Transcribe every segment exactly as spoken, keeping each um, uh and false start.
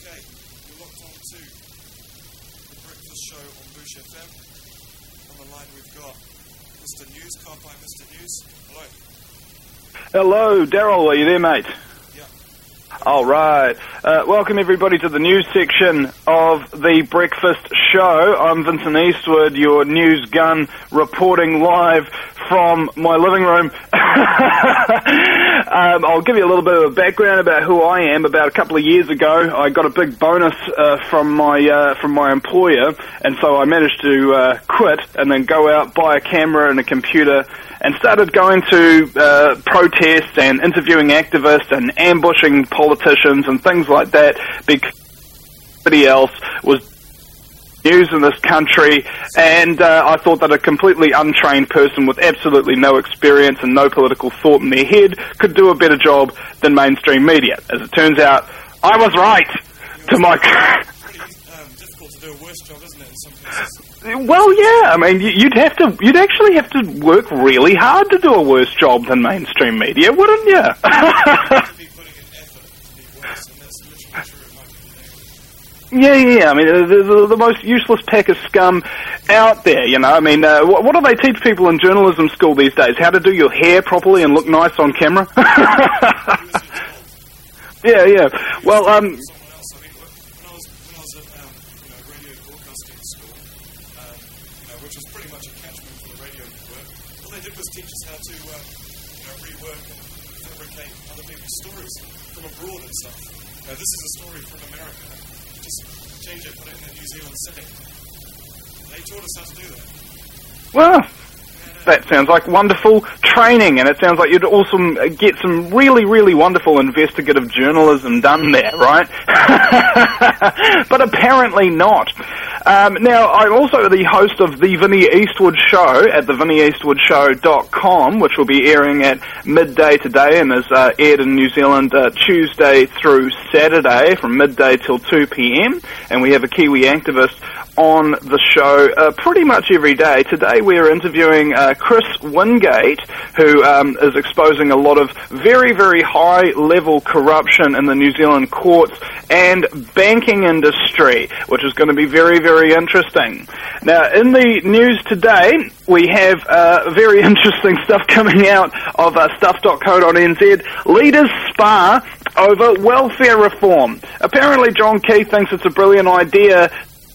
Okay, you're locked on to the Breakfast Show on Boosh F M. On the line we've got Mister News, can't buy Mister News. Hello. Hello, Daryl, are you there, mate? Yeah. All right. Uh, welcome, everybody, to the news section of the Breakfast Show. I'm Vincent Eastwood, your news gun, reporting live from my living room. um, I'll give you a little bit of a background about who I am. About a couple of years ago, I got a big bonus uh, from my uh, from my employer, and so I managed to uh, quit and then go out, buy a camera and a computer, and started going to uh, protests and interviewing activists and ambushing politicians and things like that, because everybody else was news in this country, and uh, I thought that a completely untrained person with absolutely no experience and no political thought in their head could do a better job than mainstream media. As it turns out, I was right. To my Pretty um, difficult to do a worse job, isn't it, in some cases? well, yeah. I mean, you'd have to, you'd actually have to work really hard to do a worse job than mainstream media, wouldn't you? You'd be putting in effort to be worse, and that's literally true in my opinion. Yeah, yeah, I mean, the, the, the most useless pack of scum out there, you know. I mean, uh, what, what do they teach people in journalism school these days? How to do your hair properly and look nice on camera? yeah, yeah. Well, um... Now, this is a story from America. Just change it, put it in a New Zealand setting. They taught us how to do that. Well, that sounds like wonderful training, and it sounds like you'd also get some really, really wonderful investigative journalism done there, right? But apparently not. Um, now, I'm also the host of the Vinnie Eastwood Show at the vinnie eastwood show dot com, which will be airing at midday today and is uh, aired in New Zealand uh, Tuesday through Saturday from midday till two p.m. And we have a Kiwi activist on the show uh, pretty much every day. Today we're interviewing uh, Chris Wingate, who um, is exposing a lot of very, very high-level corruption in the New Zealand courts and banking industry, which is going to be very, very interesting. Now, in the news today, we have uh, very interesting stuff coming out of uh, stuff dot co dot n z. Leaders spar over welfare reform. Apparently, John Key thinks it's a brilliant idea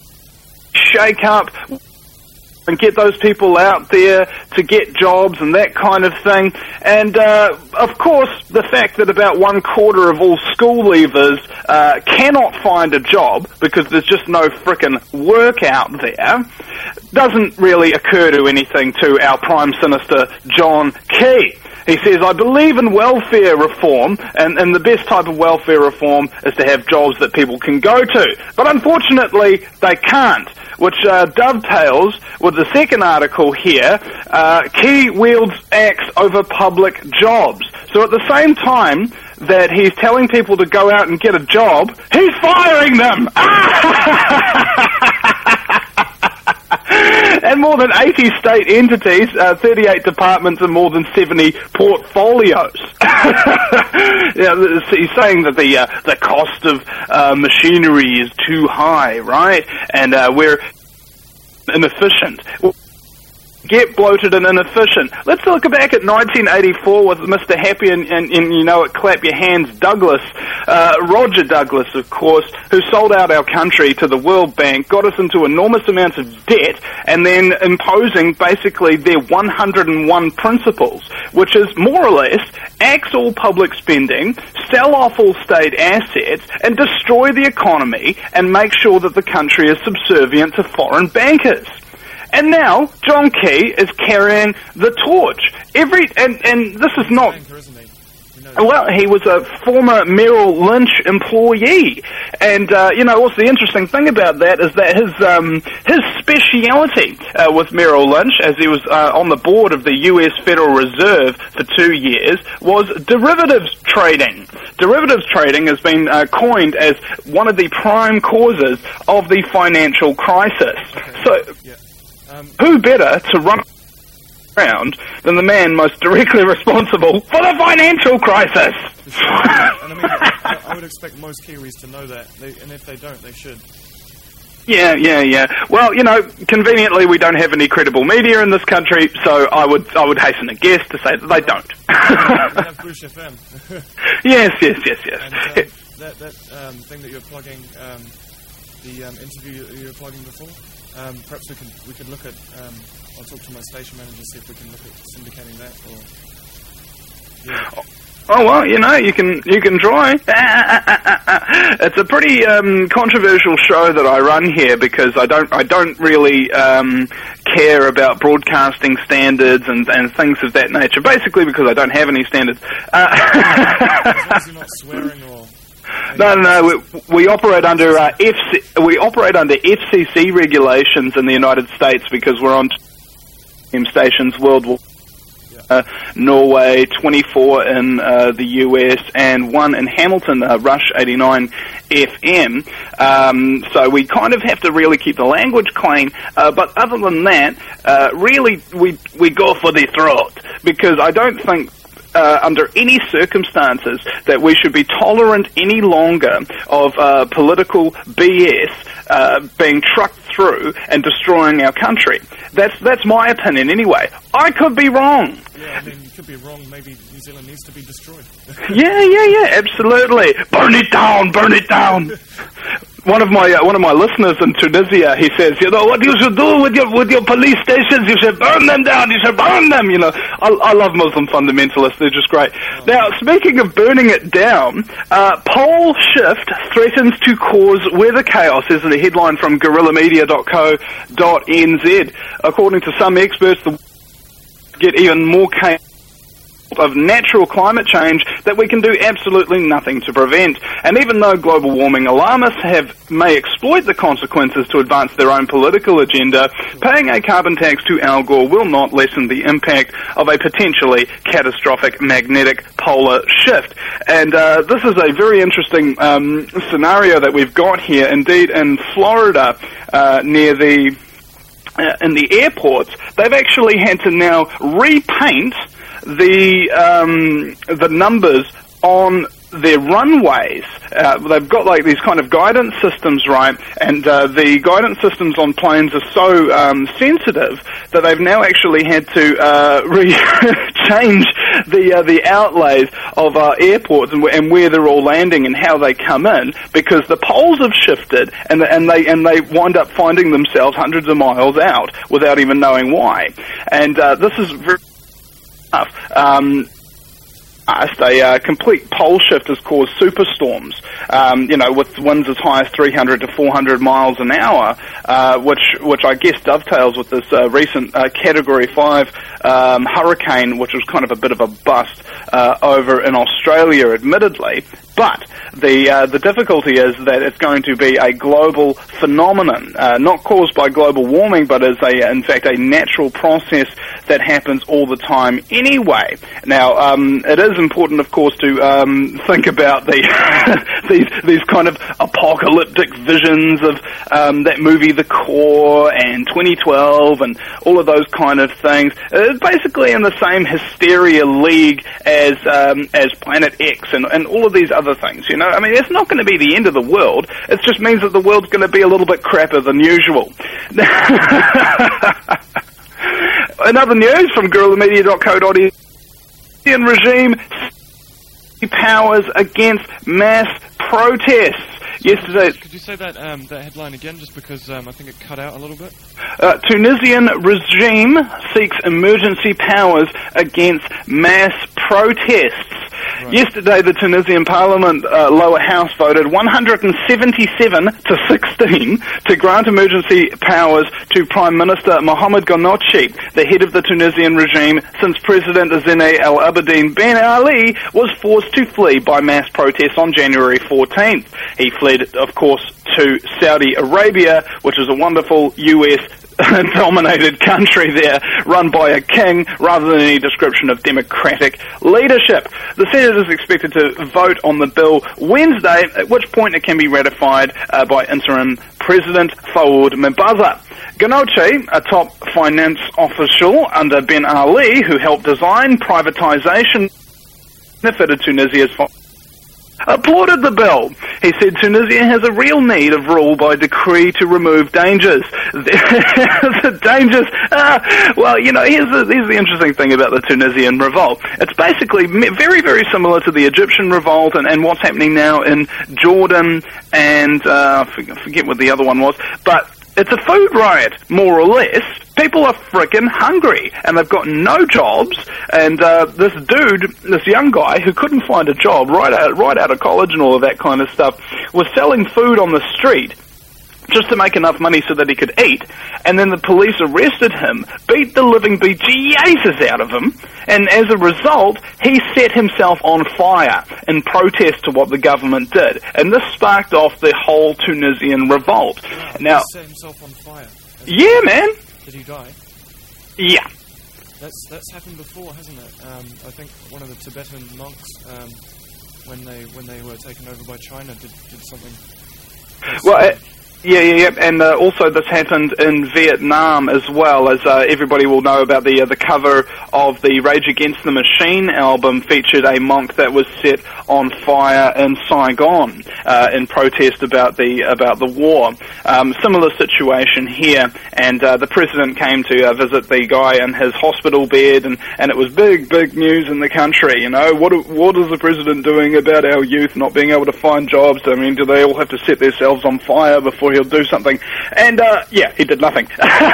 shake up and get those people out there to get jobs and that kind of thing. And, uh, of course, the fact that about one quarter of all school leavers uh, cannot find a job because there's just no frickin' work out there doesn't really occur to anything to our Prime Minister, John Key. He says, I believe in welfare reform, and, and the best type of welfare reform is to have jobs that people can go to. But unfortunately, they can't, which uh, dovetails with the second article here. Uh, Key wields axe over public jobs. So at the same time that he's telling people to go out and get a job, he's firing them! And more than eighty state entities, uh, thirty-eight departments and more than seventy portfolios. Yeah, he's saying that the uh, the cost of uh, machinery is too high, right? And uh, we're inefficient. Get bloated and inefficient. Let's look back at nineteen eighty-four with Mister Happy and, and, and you know it, clap your hands, Douglas. Uh, Roger Douglas, of course, who sold out our country to the World Bank, got us into enormous amounts of debt, and then imposing basically their one hundred and one principles, which is more or less axe all public spending, sell off all state assets, and destroy the economy and make sure that the country is subservient to foreign bankers. And now, John Key is carrying the torch. Every and, and this is not... Well, he was a former Merrill Lynch employee. And, uh, you know, what's the interesting thing about that is that his um, his speciality uh, with Merrill Lynch, as he was uh, on the board of the U S Federal Reserve for two years, was derivatives trading. Derivatives trading has been uh, coined as one of the prime causes of the financial crisis. Okay. So... Yeah. Um, Who better to run around than the man most directly responsible for the financial crisis? For sure. And I mean, I, I would expect most Kiwis to know that, they, and if they don't, they should. Yeah, yeah, yeah. Well, you know, conveniently we don't have any credible media in this country, so I would I would hasten to guess to say that they don't. We have Bush F M. Yes, yes, yes, yes. And um, that, that um, thing that you're plugging, um, the um, interview you were plugging before, um, perhaps we could we could look at, um, I'll talk to my station manager, see if we can look at syndicating that, or... Yeah. Oh well, you know, you can you can try. It's a pretty um, controversial show that I run here because I don't I don't really um, care about broadcasting standards and, and things of that nature. Basically, because I don't have any standards. Uh, as long as you're not swearing or. No, no, no. We, we operate under uh, F C, we operate under F C C regulations in the United States because we're on stations worldwide. Uh, Norway, twenty-four in uh, the U S, and one in Hamilton, uh, Rush eighty-nine F M. Um, so we kind of have to really keep the language clean. Uh, but other than that, uh, really, we we go for the throat because I don't think. Uh, under any circumstances that we should be tolerant any longer of uh, political B S uh, being trucked through and destroying our country. That's that's my opinion anyway. I could be wrong. Yeah, I mean, you could be wrong. Maybe New Zealand needs to be destroyed. yeah, yeah, yeah, absolutely. Burn it down, burn it down. One of my uh, one of my listeners in Tunisia, he says, you know, what you should do with your with your police stations, you should burn them down, you should burn them, you know. I, I love Muslim fundamentalists, they're just great. Oh. Now, speaking of burning it down, uh, pole shift threatens to cause weather chaos, is the headline from guerrilla media dot co dot n z. According to some experts, the get even more chaos of natural climate change that we can do absolutely nothing to prevent. And even though global warming alarmists have may exploit the consequences to advance their own political agenda, paying a carbon tax to Al Gore will not lessen the impact of a potentially catastrophic magnetic polar shift. And uh, this is a very interesting um, scenario that we've got here. Indeed, in Florida, uh, near the uh, in the airports, they've actually had to now repaint the um, the numbers on their runways. Uh, they've got like these kind of guidance systems, right? And uh, the guidance systems on planes are so um, sensitive that they've now actually had to uh, re- change the uh, the outlays of our airports and, and where they're all landing and how they come in because the poles have shifted and the, and they and they wind up finding themselves hundreds of miles out without even knowing why. And uh, this is very Um, a uh, complete pole shift has caused superstorms, um, you know, with winds as high as three hundred to four hundred miles an hour, uh, which which I guess dovetails with this uh, recent uh, Category five um, hurricane, which was kind of a bit of a bust uh, over in Australia, admittedly. But the uh, the difficulty is that it's going to be a global phenomenon, uh, not caused by global warming, but as a, in fact, a natural process that happens all the time anyway. Now, um, it is important, of course, to um, think about the these these kind of apocalyptic visions of um, that movie The Core and twenty twelve and all of those kind of things. It's basically in the same hysteria league as um, as Planet X and, and all of these other things, you know. I mean, it's not going to be the end of the world. It just means that the world's going to be a little bit crappier than usual. In other news from guerrilla media dot co dot n z, regime powers against mass protests. Yesterday, could you say that um, that headline again, just because um, I think it cut out a little bit? Uh, Tunisian regime seeks emergency powers against mass protests. Right. Yesterday, the Tunisian Parliament uh, lower house voted one hundred seventy-seven to sixteen to grant emergency powers to Prime Minister Mohamed Ghannouchi, the head of the Tunisian regime, since President Zine El Abidine Ben Ali was forced to flee by mass protests on January fourteenth. He fled, of course, to Saudi Arabia, which is a wonderful U S dominated country there, run by a king, rather than any description of democratic leadership. The Senate is expected to vote on the bill Wednesday, at which point it can be ratified uh, by interim President Fouad Mbaza. Ghannouchi, a top finance official under Ben Ali, who helped design privatization benefited Tunisia's applauded the bill. He said Tunisia has a real need of rule by decree to remove dangers. The dangers, ah, well, you know, here's the, here's the interesting thing about the Tunisian revolt. It's basically very, very similar to the Egyptian revolt and, and what's happening now in Jordan and, uh, I forget what the other one was, but it's a food riot, more or less. People are frickin' hungry, and they've got no jobs, and uh, this dude, this young guy, who couldn't find a job right out, right out of college and all of that kind of stuff, was selling food on the street just to make enough money so that he could eat, and then the police arrested him, beat the living bejesus out of him, and as a result, he set himself on fire in protest to what the government did, and this sparked off the whole Tunisian revolt. Wow, now, he set himself on fire? Yeah, man. Did he die? Yeah. That's that's happened before, hasn't it? Um, I think one of the Tibetan monks, um, when they when they were taken over by China, did did something. Well, it, yeah, yeah, yeah, and uh, also this happened in Vietnam as well, as uh, everybody will know about the uh, the cover of the Rage Against the Machine album featured a monk that was set on fire in Saigon uh, in protest about the about the war. Um, similar situation here, and uh, the president came to uh, visit the guy in his hospital bed, and, and it was big, big news in the country. You know, what what is the president doing about our youth not being able to find jobs? I mean, do they all have to set themselves on fire before he'll do something? And uh, yeah, he did nothing.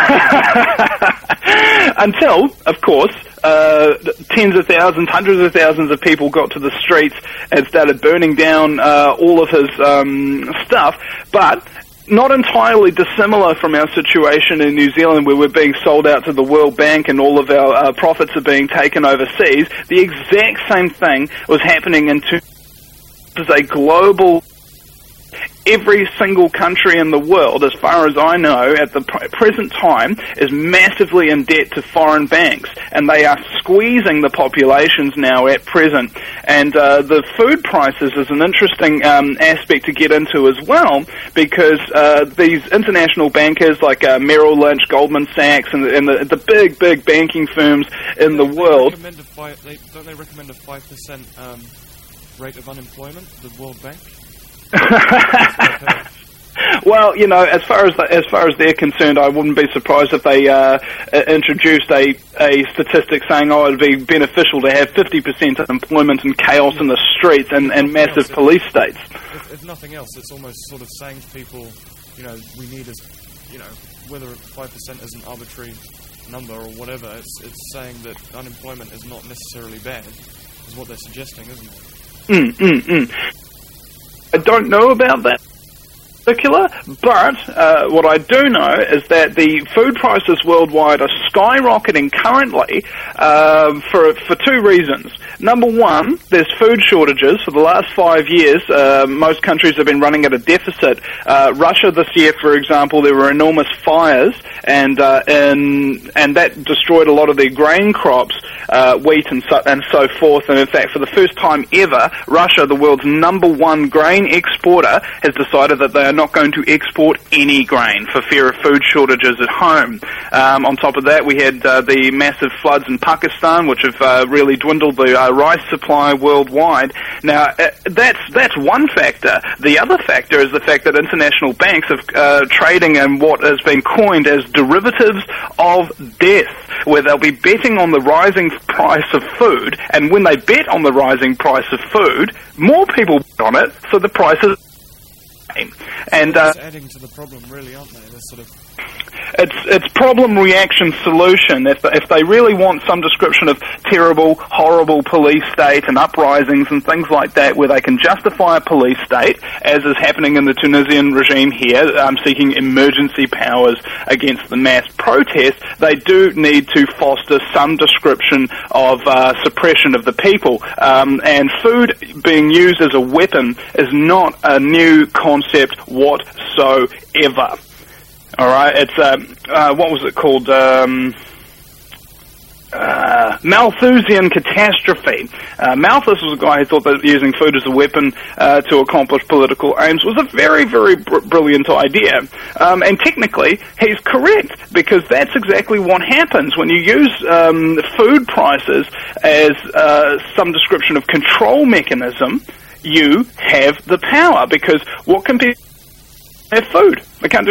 Until, of course, uh, tens of thousands, hundreds of thousands of people got to the streets and started burning down uh, all of his um, stuff. But not entirely dissimilar from our situation in New Zealand, where we're being sold out to the World Bank and all of our uh, profits are being taken overseas. The exact same thing was happening in two. This is a global. Every single country in the world, as far as I know, at the pr- present time, is massively in debt to foreign banks, and they are squeezing the populations now at present. And uh, the food prices is an interesting um, aspect to get into as well, because uh, these international bankers like uh, Merrill Lynch, Goldman Sachs, and, the, and the, the big, big banking firms in the they world... Recommend a five, they, don't they recommend a five percent um, rate of unemployment, the World Bank? Well, you know, as far as the, as far as they're concerned, I wouldn't be surprised if they uh, introduced a, a statistic saying, oh, it'd be beneficial to have fifty percent unemployment and chaos in the streets and, and massive else, police if, states. If, if nothing else, it's almost sort of saying to people, you know, we need, as, you know, whether five percent is an arbitrary number or whatever, it's, it's saying that unemployment is not necessarily bad, is what they're suggesting, isn't it? Mm, mm, mm. I don't know about that particular, but uh, what I do know is that the food prices worldwide are skyrocketing currently uh, for for two reasons. Number one, there's food shortages. For the last five years, uh, most countries have been running at a deficit. Uh, Russia this year, for example, there were enormous fires, and uh, in, and that destroyed a lot of their grain crops, uh, wheat and so, and so forth. And in fact, for the first time ever, Russia, the world's number one grain exporter, has decided that they are not going to export any grain for fear of food shortages at home. Um, on top of that, we had uh, the massive floods in Pakistan, which have uh, really dwindled the uh, rice supply worldwide. Now, uh, that's that's one factor. The other factor is the fact that international banks are uh, trading in what has been coined as derivatives of death, where they'll be betting on the rising price of food, and when they bet on the rising price of food, more people bet on it, so the price is and uh, adding to the problem, really, aren't they? They're sort of It's it's problem reaction solution. If if they really want some description of terrible, horrible police state and uprisings and things like that, where they can justify a police state, as is happening in the Tunisian regime here, um, seeking emergency powers against the mass protests, they do need to foster some description of uh, suppression of the people. Um, and food being used as a weapon is not a new concept whatsoever. All right, it's um, uh, what was it called? Um, Uh, Malthusian catastrophe. Uh, Malthus was a guy who thought that using food as a weapon uh, to accomplish political aims was a very, very br- brilliant idea. Um, and technically, he's correct, because that's exactly what happens when you use um, food prices as uh, some description of control mechanism. You have the power, because what can people have food? They can't do.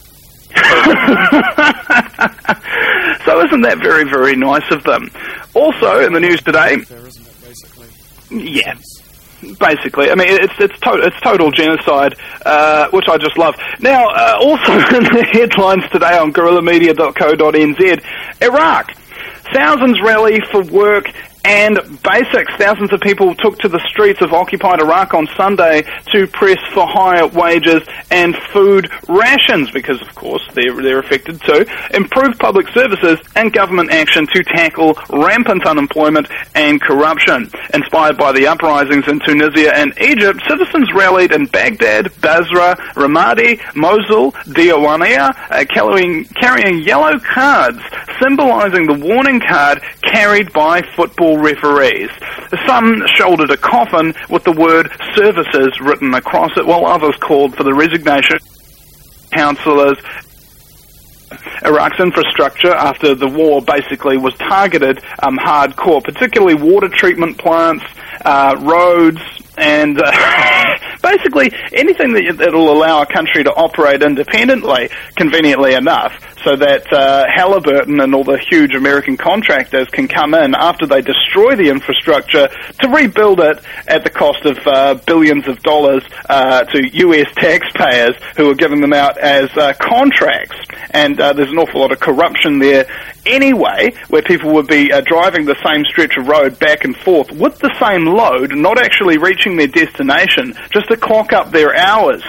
So isn't that very, very nice of them? Also, in the news today, There isn't it, basically. yeah, basically, I mean, it's it's, to- it's total genocide, uh, which I just love. Now, uh, also in the headlines today on guerrilla media dot co dot n z, Iraq. Thousands rally for work and basics. Thousands of people took to the streets of occupied Iraq on Sunday to press for higher wages and food rations, because, of course, they're, they're affected too. Improve public services and government action to tackle rampant unemployment and corruption. Inspired by the uprisings in Tunisia and Egypt, citizens rallied in Baghdad, Basra, Ramadi, Mosul, Diawania, uh, carrying, carrying yellow cards symbolizing the warning card carried by football referees. Some shouldered a coffin with the word services written across it, while others called for the resignation of councillors. Iraq's infrastructure after the war basically was targeted um, hardcore, particularly water treatment plants, uh, roads, and uh, basically anything that will allow a country to operate independently, conveniently enough, so that uh, Halliburton and all the huge American contractors can come in after they destroy the infrastructure to rebuild it at the cost of uh, billions of dollars uh, to U S taxpayers who are giving them out as uh, contracts. And uh, there's an awful lot of corruption there anyway, where people would be uh, driving the same stretch of road back and forth with the same load, not actually reaching their destination, just to clock up their hours.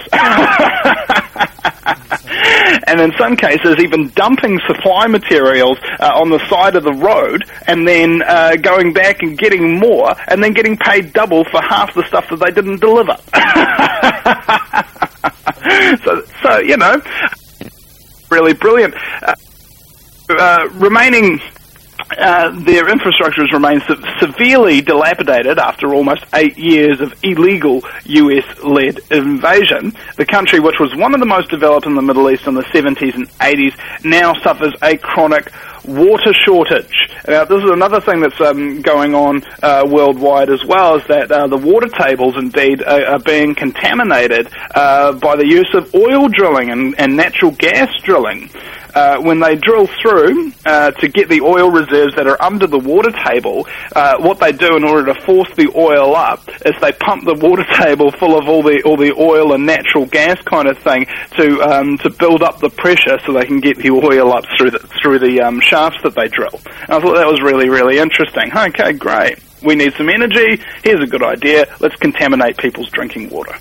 And in some cases, even dumping supply materials uh, on the side of the road, and then uh, going back and getting more, and then getting paid double for half the stuff that they didn't deliver. so, so, you know, really brilliant. Uh, uh, remaining... Uh, their infrastructure has remained se- severely dilapidated after almost eight years of illegal U S-led invasion. The country, which was one of the most developed in the Middle East in the seventies and eighties, now suffers a chronic water shortage. Now, this is another thing that's um, going on uh, worldwide as well, is that uh, the water tables, indeed, are, are being contaminated uh, by the use of oil drilling and, and natural gas drilling. Uh, when they drill through uh, to get the oil reserves that are under the water table, uh, what they do in order to force the oil up is they pump the water table full of all the all the oil and natural gas kind of thing to um, to build up the pressure so they can get the oil up through the through the um, shafts that they drill. And I thought that was really, really interesting. Okay, great. We need some energy. Here's a good idea. Let's contaminate people's drinking water.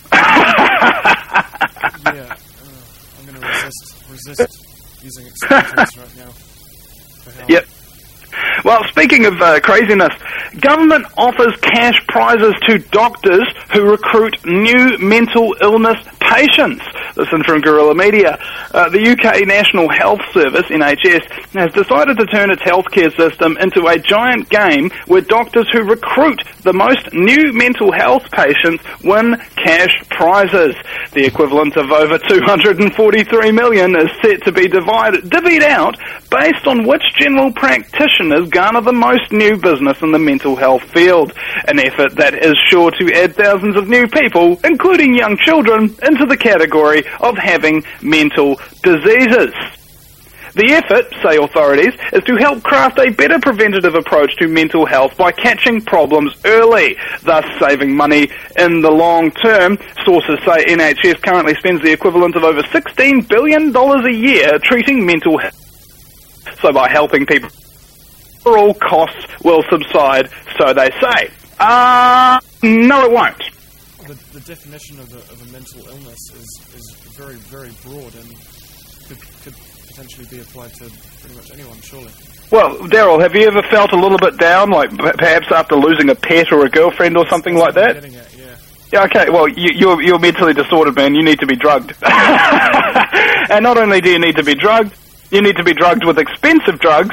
Yeah, uh, I'm going to resist resist. using expressions right now. Yep. Well, speaking of uh, craziness, government offers cash prizes to doctors who recruit new mental illness patients. Listen from Guerrilla Media. Uh, the U K National Health Service, N H S, has decided to turn its healthcare system into a giant game where doctors who recruit the most new mental health patients win cash prizes. The equivalent of over two hundred forty-three million dollars is set to be divided, divvied out based on which general practitioners garner the most new business in the mental health field. An effort that is sure to add thousands of new people, including young children, into the category of having mental diseases. The effort, say authorities, is to help craft a better preventative approach to mental health by catching problems early, thus saving money in the long term. Sources say N H S currently spends the equivalent of over sixteen billion dollars a year treating mental health. So by helping people, all costs will subside, so they say. Uh, no it won't. The, the definition of a, of a mental illness is, is very, very broad and could, could potentially be applied to pretty much anyone, surely. Well, Daryl, have you ever felt a little bit down, like perhaps after losing a pet or a girlfriend or something like that? Getting at, yeah. Yeah, okay, well, you, you're, you're mentally disordered, man. You need to be drugged. And not only do you need to be drugged, You need to be drugged with expensive drugs.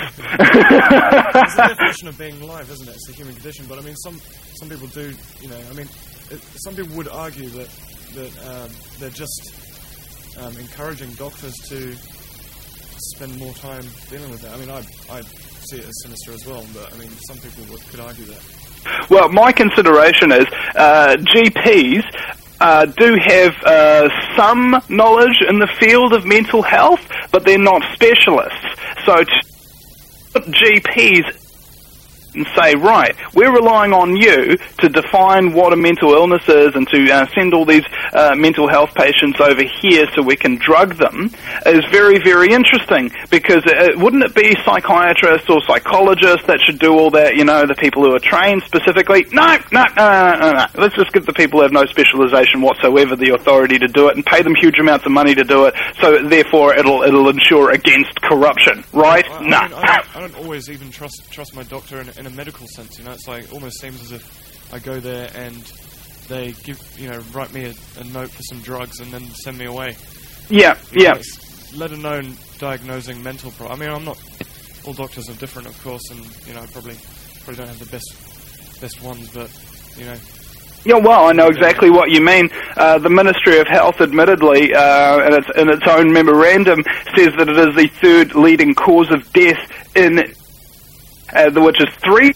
It's the definition of being alive, isn't it? It's a human condition. But I mean, some some people do, you know, I mean, it, some people would argue that that um, they're just um, encouraging doctors to spend more time dealing with it. I mean, I I see it as sinister as well. But I mean, some people would, could argue that. Well, my consideration is uh, G Ps uh, do have uh, some knowledge in the field of mental health, but they're not specialists. So to G Ps and say, right, we're relying on you to define what a mental illness is and to uh, send all these uh, mental health patients over here so we can drug them, is very, very interesting, because it, wouldn't it be psychiatrists or psychologists that should do all that, you know, the people who are trained specifically? No, no, no, no, no, no. Let's just give the people who have no specialization whatsoever the authority to do it and pay them huge amounts of money to do it, so therefore it'll it'll ensure against corruption, right? I, I no. Mean, I, don't, I don't always even trust trust my doctor in, in a medical sense, you know. It's like, almost seems as if I go there and they give, you know, write me a, a note for some drugs and then send me away. Yeah, you yeah. know, let alone diagnosing mental pro- I mean, I'm not, all doctors are different, of course, and, you know, I probably, probably don't have the best, best ones, but, you know. Yeah, well, I know exactly what you mean. Uh, the Ministry of Health, admittedly, uh, in, its, in its own memorandum, says that it is the third leading cause of death in, uh, the, which is three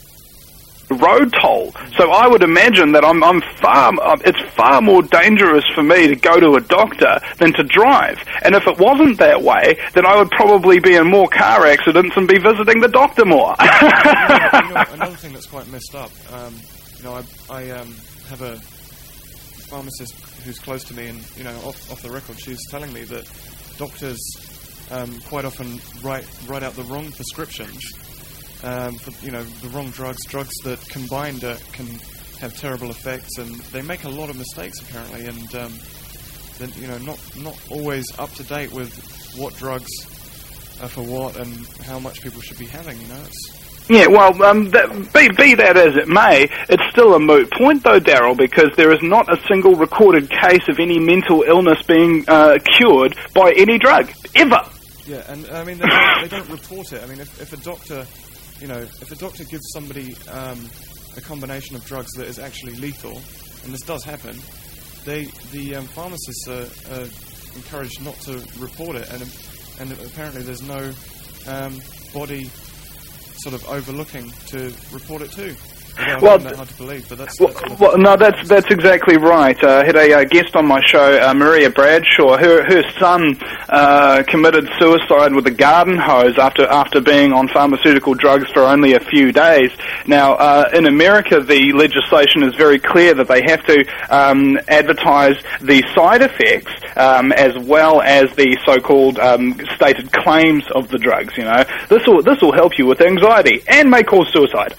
road toll. So I would imagine that I'm, I'm far, it's far more dangerous for me to go to a doctor than to drive. And if it wasn't that way, then I would probably be in more car accidents and be visiting the doctor more. you know, you know, another thing that's quite messed up, um, you know, I, I um, have a pharmacist who's close to me, and, you know, off, off the record, she's telling me that doctors um, quite often write, write out the wrong prescriptions Um, for, you know, the wrong drugs, drugs that combined uh, can have terrible effects, and they make a lot of mistakes apparently, and um, then, you know, not not always up to date with what drugs are for what and how much people should be having. You know, it's yeah, well, um, that, be, be that as it may, it's still a moot point though, Daryl, because there is not a single recorded case of any mental illness being uh, cured by any drug ever. Yeah, and I mean they don't, they don't report it. I mean, if, if a doctor You know, if a doctor gives somebody um, a combination of drugs that is actually lethal, and this does happen, they the um, pharmacists are, are encouraged not to report it, and and apparently there's no um, body sort of overlooking to report it to. Although I well, find that hard to believe, but that's, well, that's well, no, that's that's exactly right. Uh, I had a uh, guest on my show, uh, Maria Bradshaw. Her her son uh, committed suicide with a garden hose after after being on pharmaceutical drugs for only a few days. Now, uh, in America, the legislation is very clear that they have to um, advertise the side effects um, as well as the so-called um, stated claims of the drugs. You know, this will this will help you with anxiety and may cause suicide.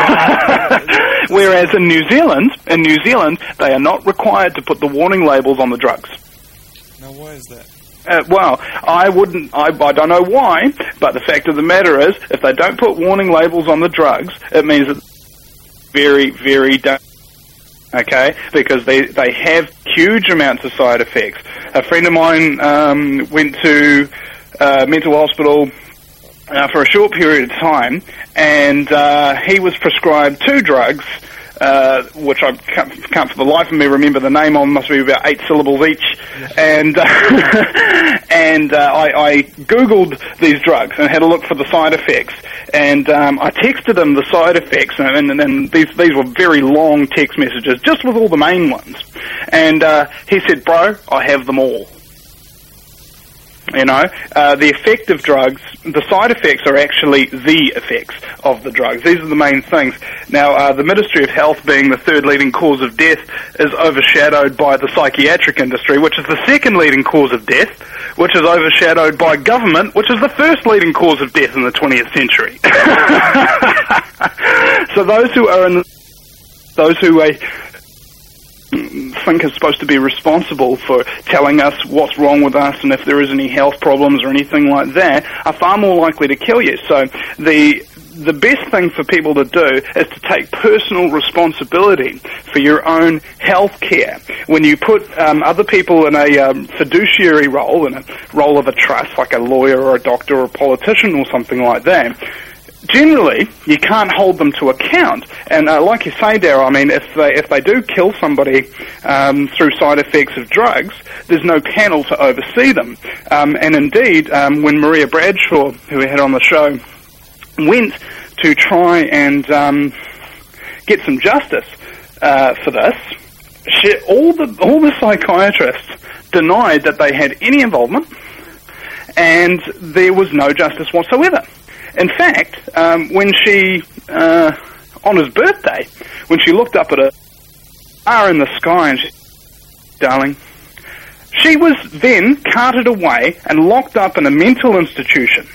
Whereas in New Zealand, in New Zealand, they are not required to put the warning labels on the drugs. Now, why is that? Uh, well, I wouldn't, I, I don't know why, but the fact of the matter is, if they don't put warning labels on the drugs, it means that very, very dangerous. Okay, because they, they have huge amounts of side effects. A friend of mine um, went to uh, mental hospital Uh, for a short period of time, and uh, he was prescribed two drugs, uh, which I can't, can't for the life of me remember the name on, must be about eight syllables each, yes. and uh, and uh, I, I Googled these drugs and had a look for the side effects, and um, I texted him the side effects, and, and, and these, these were very long text messages, just with all the main ones, and uh, he said, bro, I have them all. You know, uh, the effect of drugs, the side effects are actually the effects of the drugs. These are the main things. Now, uh, the Ministry of Health, being the third leading cause of death, is overshadowed by the psychiatric industry, which is the second leading cause of death, which is overshadowed by government, which is the first leading cause of death in the twentieth century. So those who are in the, those who are think is supposed to be responsible for telling us what's wrong with us and if there is any health problems or anything like that are far more likely to kill you. So the the best thing for people to do is to take personal responsibility for your own health care. When you put um, other people in a um, fiduciary role, in a role of a trust, like a lawyer or a doctor or a politician or something like that, generally, you can't hold them to account. And uh, like you say, Darryl, I mean, if they, if they do kill somebody um, through side effects of drugs, there's no panel to oversee them. Um, and indeed, um, when Maria Bradshaw, who we had on the show, went to try and um, get some justice uh, for this, she, all the all the psychiatrists denied that they had any involvement, and there was no justice whatsoever. In fact, um, when she, uh, on his birthday, when she looked up at a star in the sky and she, darling, she was then carted away and locked up in a mental institution.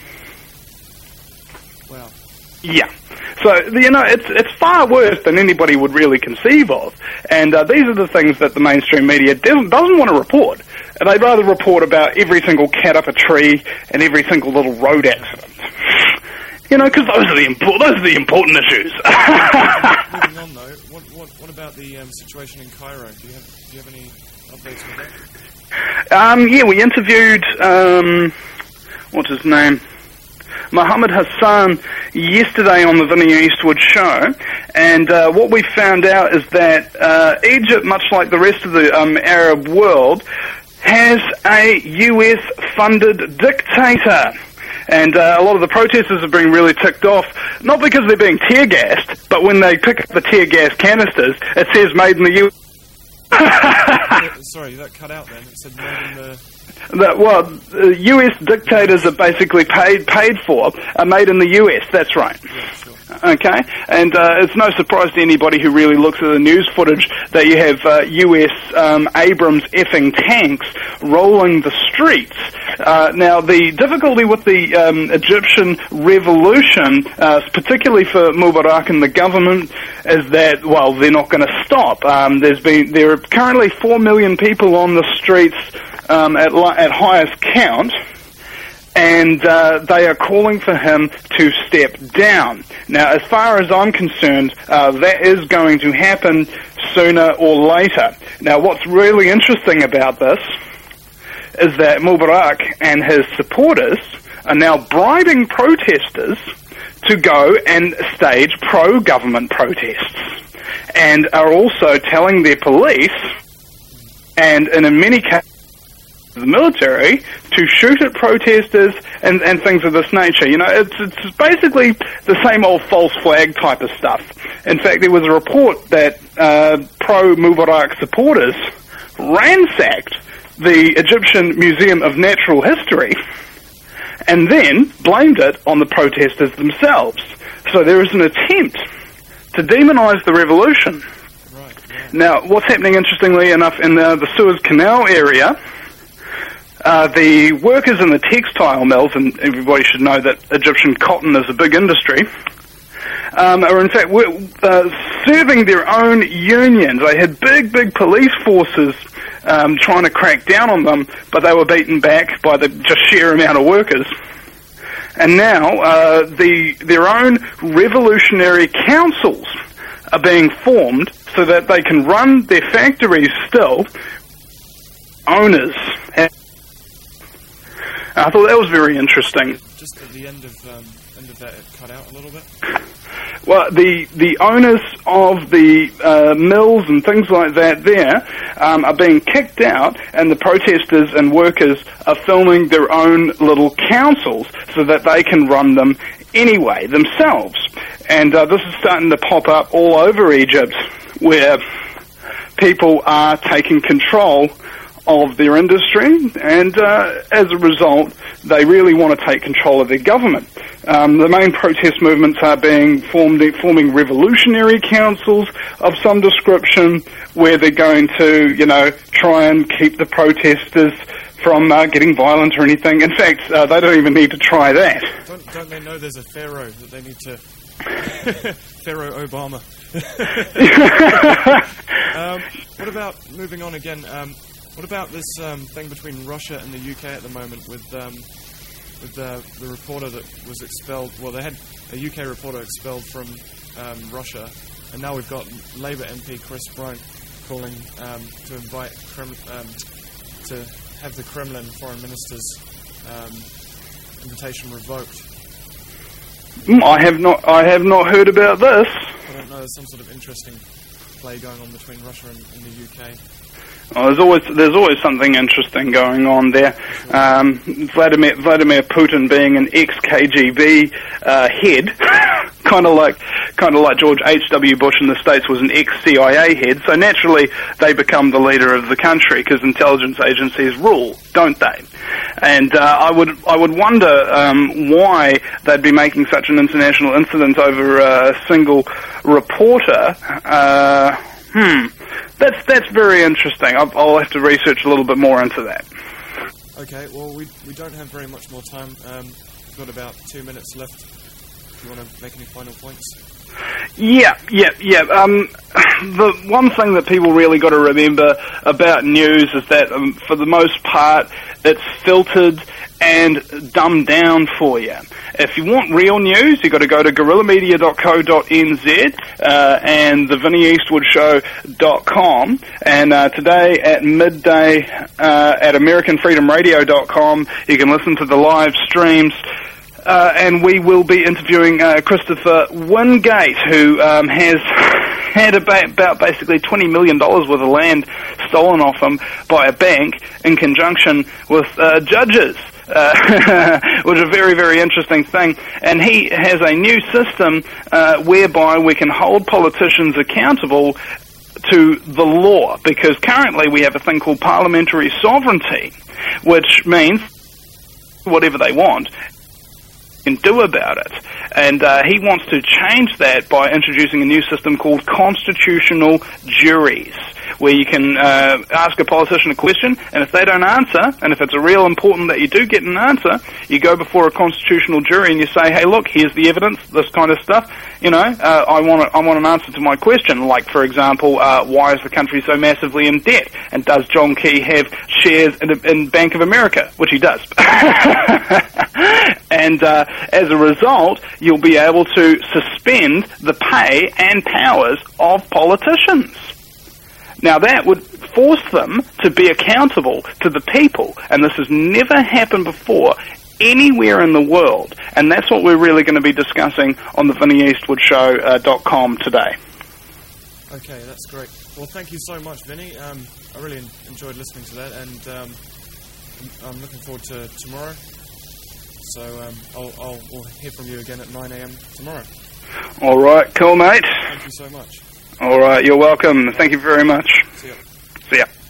Wow. Yeah. So, you know, it's it's far worse than anybody would really conceive of. And uh, these are the things that the mainstream media doesn't, doesn't want to report. And they'd rather report about every single cat up a tree and every single little road accident. You know, because those are the impor- those are the important issues. Moving on, though, what, what, what about the um, situation in Cairo? Do you have do you have any updates with that? Um, yeah, we interviewed um, what's his name, Mohammed Hassan, yesterday on the Vinnie Eastwood show, and uh, what we found out is that uh, Egypt, much like the rest of the um, Arab world, has a U S-funded dictator. And uh, a lot of the protesters are being really ticked off, not because they're being tear-gassed, but when they pick up the tear-gas canisters, it says made in the U S. Sorry, that cut out then. It said made in the... That, well, the U S dictators are basically paid paid for, are made in the U S, that's right. Yeah, sure. Okay, and uh, it's no surprise to anybody who really looks at the news footage that you have uh, U S um, Abrams effing tanks rolling the streets. Uh, now, the difficulty with the um, Egyptian revolution, uh, particularly for Mubarak and the government, is that, well, they're not going to stop. Um, there's been there are currently four million people on the streets um, at at highest count. And uh, they are calling for him to step down. Now, as far as I'm concerned, uh, that is going to happen sooner or later. Now, what's really interesting about this is that Mubarak and his supporters are now bribing protesters to go and stage pro-government protests, and are also telling their police, and in many cases, the military, to shoot at protesters and, and things of this nature. You know, it's, it's basically the same old false flag type of stuff. In fact, there was a report that uh, pro-Mubarak supporters ransacked the Egyptian Museum of Natural History and then blamed it on the protesters themselves. So there is an attempt to demonize the revolution. Right, yeah. Now, what's happening, interestingly enough, in the, the Suez Canal area, Uh, the workers in the textile mills, and everybody should know that Egyptian cotton is a big industry, um, are in fact uh, serving their own unions. They had big, big police forces um, trying to crack down on them, but they were beaten back by the just sheer amount of workers. And now uh, the their own revolutionary councils are being formed so that they can run their factories still. Owners have I thought that was very interesting. Just at the end of um, end of that, it cut out a little bit. Well, the the owners of the uh, mills and things like that there um, are being kicked out, and the protesters and workers are filming their own little councils so that they can run them anyway themselves. And uh, this is starting to pop up all over Egypt, where people are taking control of their industry, and uh, as a result, they really want to take control of their government. Um, the main protest movements are being formed, forming revolutionary councils of some description, where they're going to, you know, try and keep the protesters from uh, getting violent or anything. In fact, uh, they don't even need to try that. Don't, don't they know there's a pharaoh that they need to... Pharaoh Obama. um, what about, moving on again, um, what about this um, thing between Russia and the U K at the moment with um, with the, the reporter that was expelled. Well, they had a U K reporter expelled from um, Russia, and now we've got Labour M P Chris Bryant calling um, to invite Krem- um, to have the Kremlin foreign minister's um, invitation revoked. I have not. I have not heard about this. I don't know. There's some sort of interesting play going on between Russia and, and the U K. Oh, there's always there's always something interesting going on there. Um, Vladimir Vladimir Putin being an ex-K G B uh, head, kind of like kind of like George H W Bush in the States was an ex-C I A head. So naturally, they become the leader of the country because intelligence agencies rule, don't they? And uh, I would I would wonder um, why they'd be making such an international incident over a single reporter. Uh, hmm. That's that's very interesting. I'll, I'll have to research a little bit more into that. Okay, well, we we don't have very much more time. Um, we've got about two minutes left. Do you want to make any final points? Yeah, yeah, yeah. Um, the one thing that people really got to remember about news is that, um, for the most part, it's filtered and dumbed down for you. If you want real news, you've got to go to guerrilla media dot co dot n z uh, and the vinnie eastwood show dot com. And uh, today at midday uh, at american freedom radio dot com, you can listen to the live streams. Uh, and we will be interviewing uh, Christopher Wingate, who um, has had about, about basically twenty million dollars worth of land stolen off him by a bank in conjunction with uh, judges, uh, which is a very, very interesting thing. And he has a new system uh, whereby we can hold politicians accountable to the law, because currently we have a thing called parliamentary sovereignty, which means whatever they want can do about it. And uh, he wants to change that by introducing a new system called constitutional juries, where you can uh, ask a politician a question, and if they don't answer, and if it's a real important that you do get an answer, you go before a constitutional jury and you say, hey, look, here's the evidence, this kind of stuff. You know, uh, I want a, I want an answer to my question, like, for example, uh, why is the country so massively in debt? And does John Key have shares in, in Bank of America? Which he does. And uh, as a result, you'll be able to suspend the pay and powers of politicians. Now, that would force them to be accountable to the people, and this has never happened before anywhere in the world, and that's what we're really going to be discussing on the vinnie eastwood show dot com today. Okay, that's great. Well, thank you so much, Vinny. Um, I really en- enjoyed listening to that, and um, I'm looking forward to tomorrow. So um, I'll, I'll we'll hear from you again at nine a.m. tomorrow. All right, cool, mate. Thank you so much. All right, you're welcome. Thank you very much. See ya. See ya.